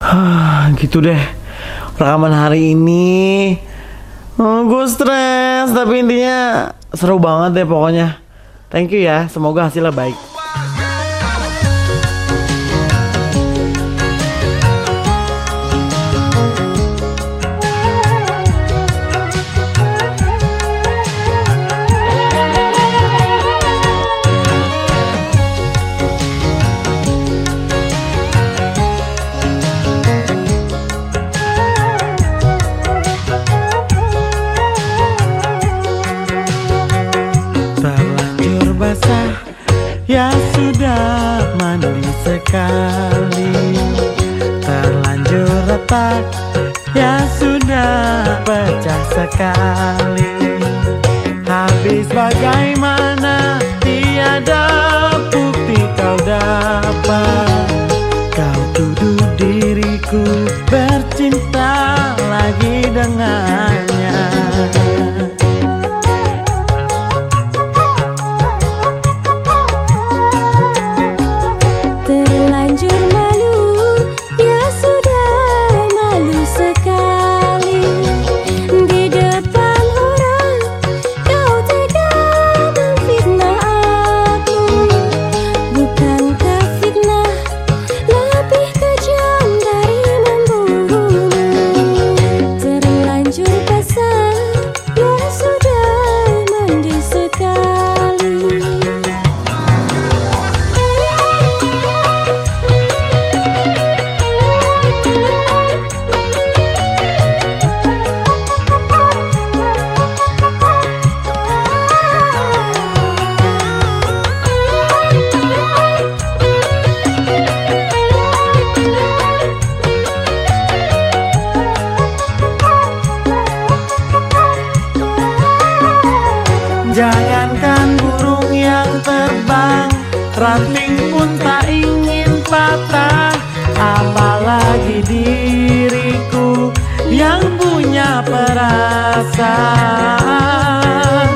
Gitu deh rekaman hari ini. Gue stres, tapi intinya seru banget deh pokoknya. Thank you ya, semoga hasilnya baik. Terlanjur basah, ya sudah mandi sekali. Terlanjur retak, ya sudah pecah sekali. Habis bagaimana, tiada bukti kau dapat. Kau tuduh diriku bercinta lagi dengannya. Terlanjur malu, ya sudah malu sekali. Di depan orang kau tega memfitnah aku. Bukankah fitnah lebih kejam dari membunuh? Terlanjur basah, ya sudah mandi sekali. Jangankan burung yang terbang, ranting pun tak ingin patah. Apalagi diriku yang punya perasaan.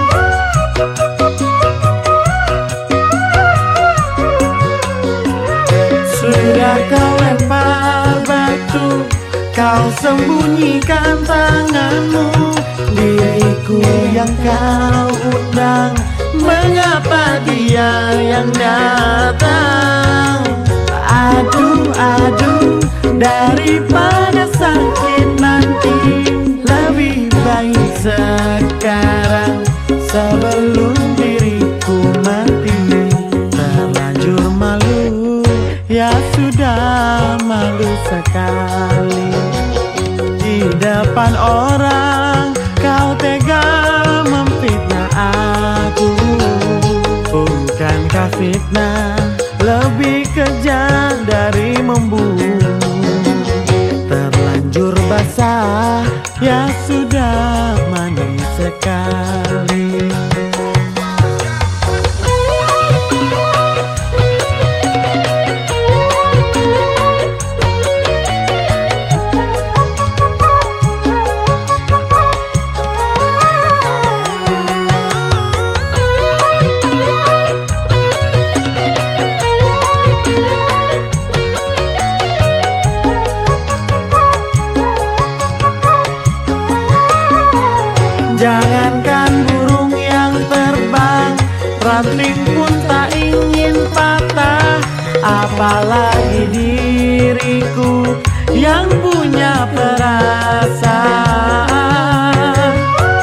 Sudah kau lempar batu, kau sembunyikan tanganmu. Diriku yang kau undang, mengapa dia yang datang? Aduh, aduh, daripada sakit nanti, lebih baik sekarang sebelum diriku mati. Terlanjur malu, ya sudah malu sekali. Di depan orang kau tega memfitnah aku. Bukankah fitnah lebih kejam dari membunuh? Terlanjur basah, ya sudah mandi sekali. Jangankan burung yang terbang, ranting pun tak ingin patah. Apalagi diriku yang punya perasaan.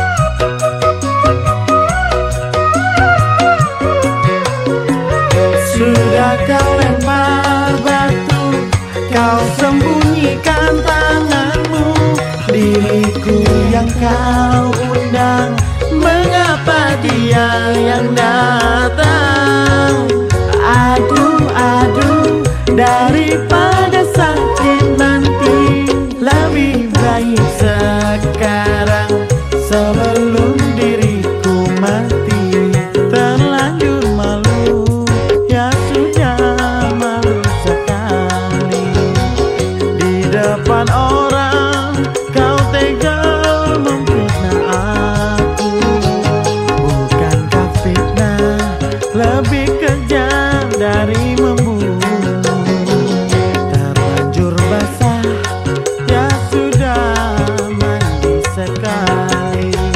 Sudah kau lempar batu, kau sembunyikan tanganmu. Diriku yang kau undang, mengapa dia yang datang? Aduh, aduh, daripada sakit nanti, lebih baik sekarang sebelum diriku mati. Terlanjur malu, ya sudah malu sekali. Di depan orang kau tega memfitnah aku. Bukankah fitnah lebih kejam dari membunuh? Terlanjur sekali.